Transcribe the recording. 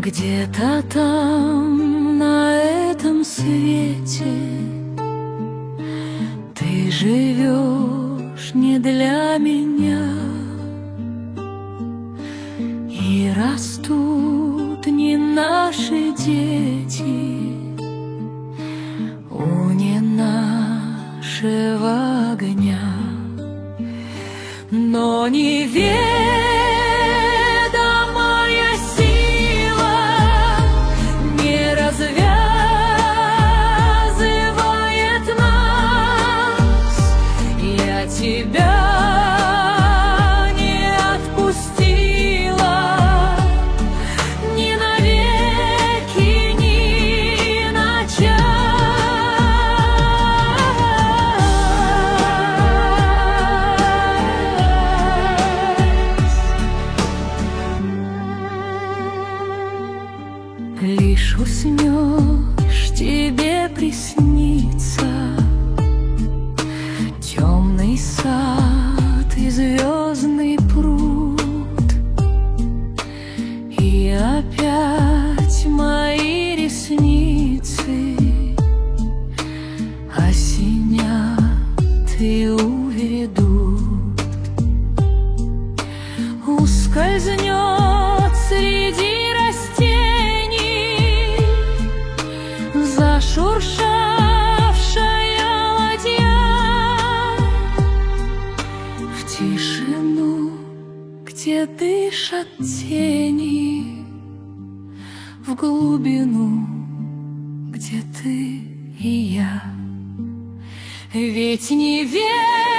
Где-то там, на этом свете, ты живешь не для меня, и растут не наши дети у не нашего огня, но неведомая сила не развязывает нас. Я тебя не отпустила ни навеки, ни на Лишь уснешь, тебе приснится темный сад и звездный пруд, и опять мои ресницы осенят и уведут. Ускользнет среди зашуршавшая ладья в тишину, где дышат тени, в глубину, где ты и я. Ведь не верь